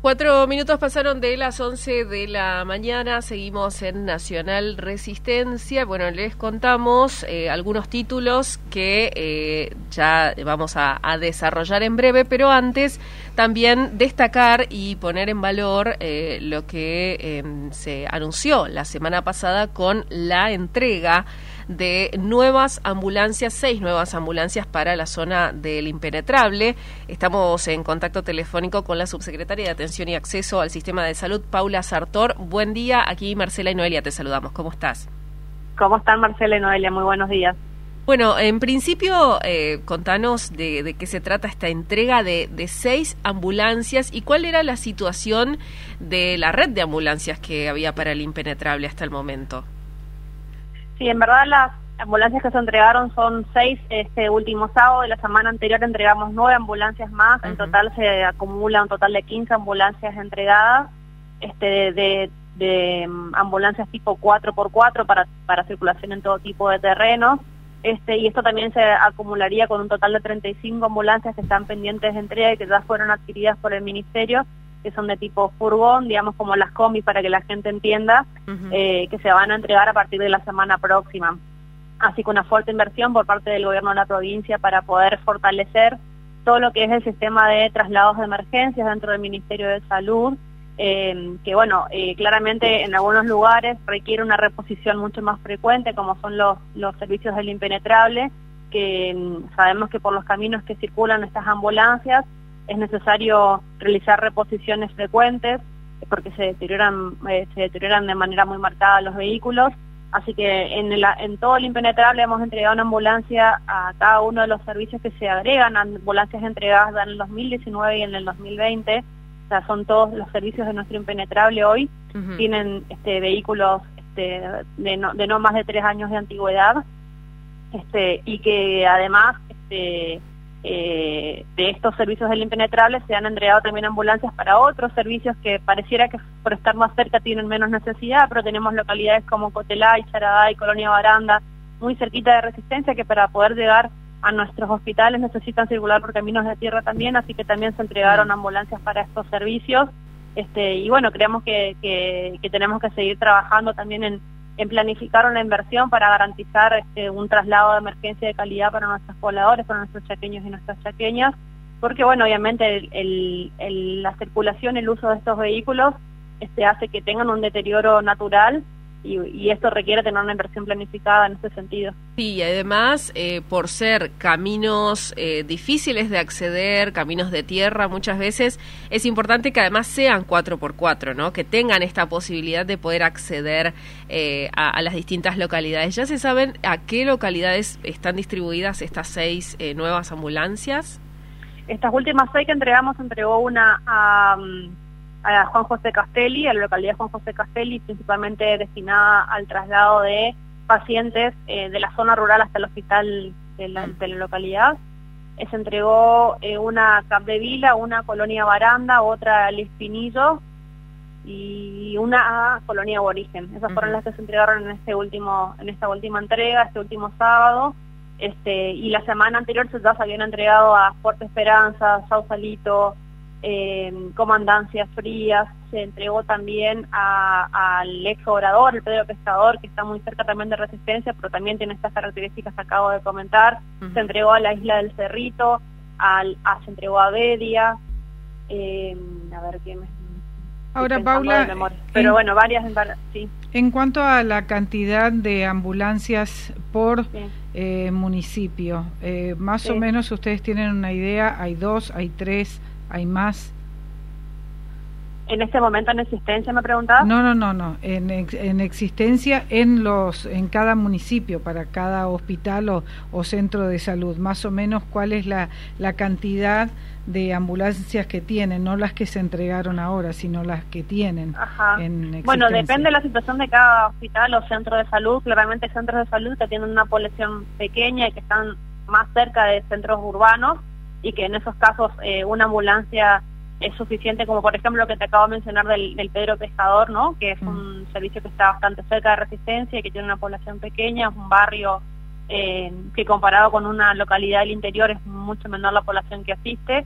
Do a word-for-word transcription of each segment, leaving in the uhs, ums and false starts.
Cuatro minutos pasaron de las once de la mañana, seguimos en Nacional Resistencia. Bueno, les contamos eh, algunos títulos que eh, ya vamos a, a desarrollar en breve, pero antes también destacar y poner en valor eh, lo que eh, se anunció la semana pasada con la entrega de nuevas ambulancias, seis nuevas ambulancias para la zona del Impenetrable. Estamos en contacto telefónico con la subsecretaria de Atención y Acceso al Sistema de Salud, Paula Sartor. Buen día, aquí Marcela y Noelia te saludamos. ¿Cómo estás? ¿Cómo están Marcela y Noelia? Muy buenos días. Bueno, en principio, eh, contanos de, de qué se trata esta entrega de, de seis ambulancias y cuál era la situación de la red de ambulancias que había para el Impenetrable hasta el momento. Sí, en verdad las ambulancias que se entregaron son seis este último sábado. De la semana anterior entregamos nueve ambulancias más. Uh-huh. En total se acumula un total de quince ambulancias entregadas, este de, de, de ambulancias tipo cuatro por cuatro para, para circulación en todo tipo de terrenos. Este, y esto también se acumularía con un total de treinta y cinco ambulancias que están pendientes de entrega y que ya fueron adquiridas por el Ministerio, que son de tipo furgón, digamos como las combis para que la gente entienda, uh-huh. eh, que se van a entregar a partir de la semana próxima. Así que una fuerte inversión por parte del gobierno de la provincia para poder fortalecer todo lo que es el sistema de traslados de emergencias dentro del Ministerio de Salud, eh, que bueno, eh, claramente en algunos lugares requiere una reposición mucho más frecuente, como son los, los servicios del Impenetrable, que mm, sabemos que por los caminos que circulan estas ambulancias es necesario realizar reposiciones frecuentes porque se deterioran eh, se deterioran de manera muy marcada los vehículos. Así que en, el, en todo el Impenetrable hemos entregado una ambulancia a cada uno de los servicios que se agregan, ambulancias entregadas en el dos mil diecinueve y en el dos mil veinte. O sea, son todos los servicios de nuestro Impenetrable hoy. Uh-huh. Tienen este, vehículos este, de, no, de no más de tres años de antigüedad, este, y que además este, Eh, de estos servicios del Impenetrable se han entregado también ambulancias para otros servicios que pareciera que por estar más cerca tienen menos necesidad, pero tenemos localidades como Cotelay, Charaday, Colonia Baranda, muy cerquita de Resistencia, que para poder llegar a nuestros hospitales necesitan circular por caminos de tierra también, así que también se entregaron ambulancias para estos servicios. Este, y bueno, creemos que, que, que tenemos que seguir trabajando también en en planificar una inversión para garantizar este, un traslado de emergencia de calidad para nuestros pobladores, para nuestros chaqueños y nuestras chaqueñas, porque bueno, obviamente el, el, el, la circulación, el uso de estos vehículos este, hace que tengan un deterioro natural y, y esto requiere tener una inversión planificada en ese sentido. Sí, y además, eh, por ser caminos eh, difíciles de acceder, caminos de tierra muchas veces, es importante que además sean cuatro por cuatro, ¿no? Que tengan esta posibilidad de poder acceder eh, a, a las distintas localidades. ¿Ya se saben a qué localidades están distribuidas estas seis eh, nuevas ambulancias? Estas últimas seis que entregamos, entregó una a... a Juan José Castelli, a la localidad de Juan José Castelli, principalmente destinada al traslado de pacientes eh, de la zona rural hasta el hospital de la, de la localidad. Eh, se entregó eh, una Capdevila, una Colonia Baranda, otra El Espinillo y una a Colonia Aborigen. Esas uh-huh. fueron las que se entregaron en este último, en esta última entrega, este último sábado. Este, y la semana anterior se ya se habían entregado a Fuerte Esperanza, Sausalito, Eh, Comandancias Frías, se entregó también al ex obrador, el Pedro Pescador, que está muy cerca también de Resistencia, pero también tiene estas características que acabo de comentar. Uh-huh. Se entregó a la Isla del Cerrito, al, a, se entregó a Bedia, eh, a ver qué me... Ahora, Paula, pero en, bueno, varias, sí. En cuanto a la cantidad de ambulancias por sí. eh, municipio, eh, más sí. o menos ustedes tienen una idea, ¿hay dos, hay tres, hay más? ¿En este momento en existencia me preguntabas? No, no, no, no. En, en existencia en los en cada municipio, para cada hospital o, o centro de salud. Más o menos, ¿cuál es la, la cantidad de ambulancias que tienen? No las que se entregaron ahora, sino las que tienen. Ajá. En existencia. Bueno, depende de la situación de cada hospital o centro de salud. Claramente hay centros de salud que tienen una población pequeña y que están más cerca de centros urbanos, y que en esos casos eh, una ambulancia es suficiente, como por ejemplo lo que te acabo de mencionar del, del Pedro Pescador, ¿no? Que es mm. un servicio que está bastante cerca de Resistencia y que tiene una población pequeña, es un barrio eh, que comparado con una localidad del interior es mucho menor la población que asiste.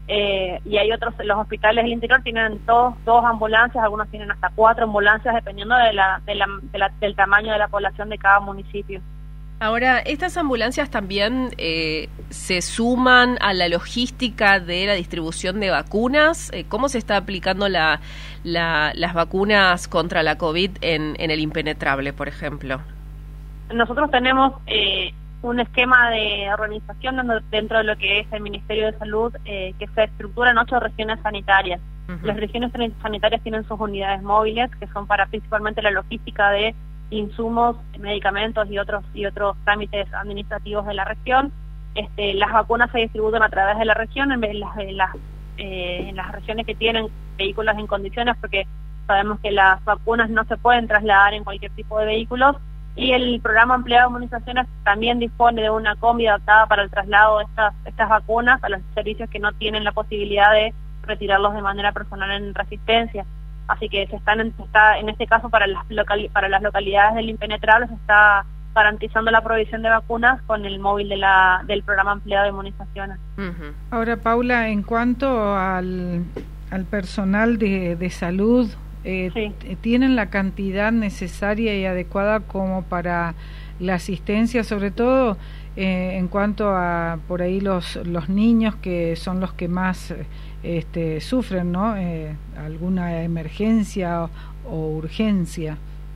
eh, y hay otros, los hospitales del interior tienen dos, dos ambulancias, algunos tienen hasta cuatro ambulancias, dependiendo de la, de la, de la, del tamaño de la población de cada municipio. Ahora, ¿estas ambulancias también eh, se suman a la logística de la distribución de vacunas? Eh, ¿Cómo se está aplicando la, la, las vacunas contra la COVID en, en el Impenetrable, por ejemplo? Nosotros tenemos eh, un esquema de organización dentro de lo que es el Ministerio de Salud, eh, que se estructura en ocho regiones sanitarias. Uh-huh. Las regiones sanitarias tienen sus unidades móviles, que son para principalmente la logística de insumos, medicamentos y otros y otros trámites administrativos de la región. Este, las vacunas se distribuyen a través de la región en las, en las, eh, en las regiones que tienen vehículos en condiciones, porque sabemos que las vacunas no se pueden trasladar en cualquier tipo de vehículos, y el programa Ampliado de Inmunizaciones también dispone de una combi adaptada para el traslado de estas, estas vacunas a los servicios que no tienen la posibilidad de retirarlos de manera personal en Resistencia. Así que se están en, está, en este caso para las, locali, para las localidades del Impenetrable se está garantizando la provisión de vacunas con el móvil de la, del programa ampliado de inmunizaciones. Uh-huh. Ahora, Paula, en cuanto al, al personal de, de salud, eh, sí. ¿tienen la cantidad necesaria y adecuada como para la asistencia, sobre todo eh, en cuanto a por ahí los, los niños, que son los que más este, sufren, ¿no? Eh, alguna emergencia o, o urgencia.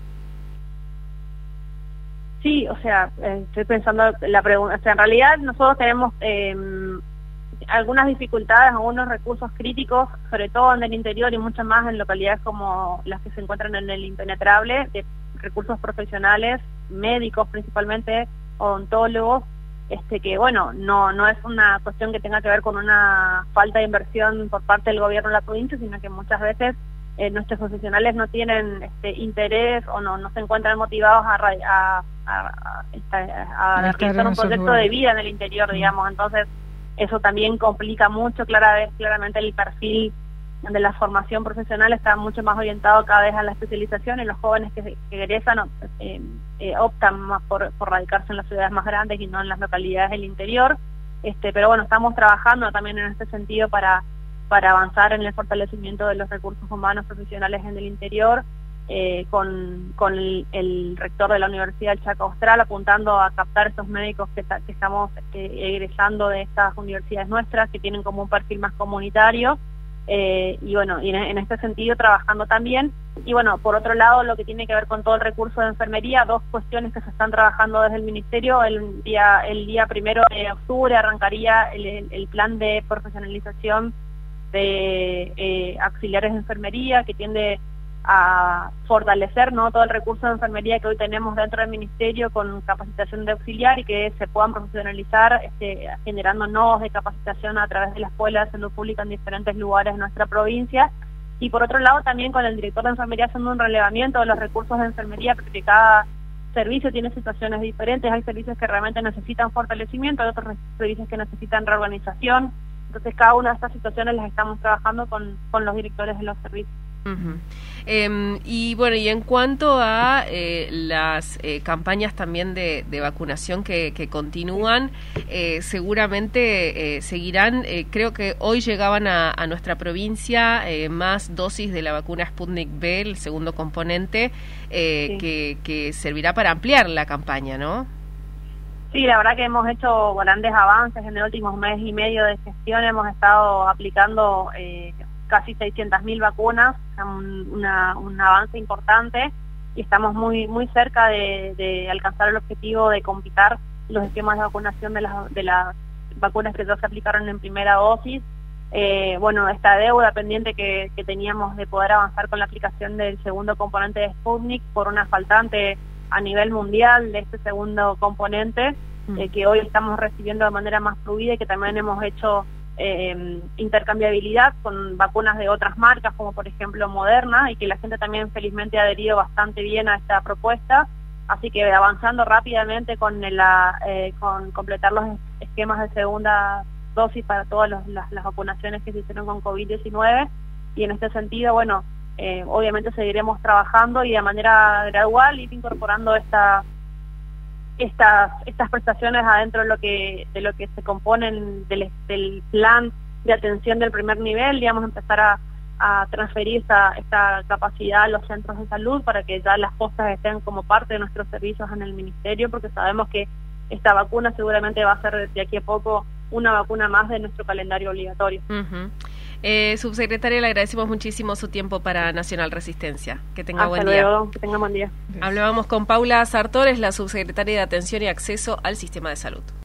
Sí, o sea, eh, estoy pensando la pregunta. O sea, en realidad nosotros tenemos eh, algunas dificultades, algunos recursos críticos, sobre todo en el interior y mucho más en localidades como las que se encuentran en el Impenetrable, de recursos profesionales, médicos principalmente, odontólogos, este que bueno, no no es una cuestión que tenga que ver con una falta de inversión por parte del gobierno de la provincia, sino que muchas veces eh, nuestros profesionales no tienen este interés o no no se encuentran motivados a a, a, a, a, a realizar un proyecto de vida en el interior, digamos. Entonces eso también complica mucho. Clara, claramente el perfil de la formación profesional está mucho más orientado cada vez a la especialización, y los jóvenes que, que egresan eh, eh, optan más por, por radicarse en las ciudades más grandes y no en las localidades del interior. Este, pero bueno, estamos trabajando también en este sentido para, para avanzar en el fortalecimiento de los recursos humanos profesionales en el interior, eh, con, con el, el rector de la Universidad del Chaco Austral apuntando a captar estos médicos que, que estamos eh, egresando de estas universidades nuestras, que tienen como un perfil más comunitario. Eh, y bueno, y en, en este sentido trabajando también. Y bueno, por otro lado, lo que tiene que ver con todo el recurso de enfermería, dos cuestiones que se están trabajando desde el Ministerio. El día el día primero de octubre arrancaría el, el, el plan de profesionalización de eh, auxiliares de enfermería, que tiende a fortalecer, ¿no?, todo el recurso de enfermería que hoy tenemos dentro del Ministerio, con capacitación de auxiliar, y que se puedan profesionalizar, este, generando nodos de capacitación a través de la Escuela de Salud Pública en diferentes lugares de nuestra provincia. Y por otro lado también con el director de enfermería haciendo un relevamiento de los recursos de enfermería, porque cada servicio tiene situaciones diferentes. Hay servicios que realmente necesitan fortalecimiento, hay otros servicios que necesitan reorganización. Entonces cada una de estas situaciones las estamos trabajando con, con los directores de los servicios. Uh-huh. Eh, y bueno, y en cuanto a eh, las eh, campañas también de, de vacunación que, que continúan, eh, seguramente eh, seguirán. Eh, creo que hoy llegaban a, a nuestra provincia eh, más dosis de la vacuna Sputnik V, el segundo componente, eh, sí. que, que servirá para ampliar la campaña, ¿no? Sí, la verdad que hemos hecho grandes avances en el último mes y medio de gestión. Hemos estado aplicando eh, casi seiscientas mil vacunas, un, una, un avance importante, y estamos muy muy cerca de, de alcanzar el objetivo de completar los esquemas de vacunación de las, de las vacunas que ya se aplicaron en primera dosis. Eh, bueno, esta deuda pendiente que, que teníamos de poder avanzar con la aplicación del segundo componente de Sputnik, por una faltante a nivel mundial de este segundo componente, mm. eh, que hoy estamos recibiendo de manera más fluida, y que también hemos hecho Eh, intercambiabilidad con vacunas de otras marcas, como por ejemplo Moderna, y que la gente también felizmente ha adherido bastante bien a esta propuesta. Así que avanzando rápidamente con, el, eh, con completar los esquemas de segunda dosis para todas los, las, las vacunaciones que se hicieron con COVID diecinueve, y en este sentido, bueno, eh, obviamente seguiremos trabajando y de manera gradual ir incorporando esta estas estas prestaciones adentro de lo que de lo que se componen del, del plan de atención del primer nivel, digamos, empezar a, a transferir esta, esta capacidad a los centros de salud para que ya las postas estén como parte de nuestros servicios en el ministerio, porque sabemos que esta vacuna seguramente va a ser de aquí a poco una vacuna más de nuestro calendario obligatorio. Uh-huh. eh, subsecretaria, le agradecemos muchísimo su tiempo para Nacional Resistencia. Que tenga Hasta buen luego, día. Que tenga buen día. Hablábamos con Paula Sartores, la subsecretaria de Atención y Acceso al Sistema de Salud.